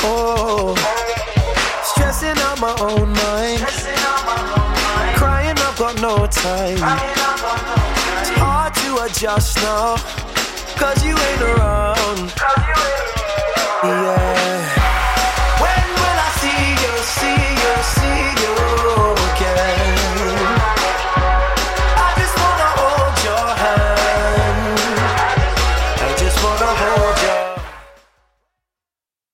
Oh, stressing out my own mind. Crying, I've got no time. It's hard to adjust now, 'cause you ain't around. Yeah.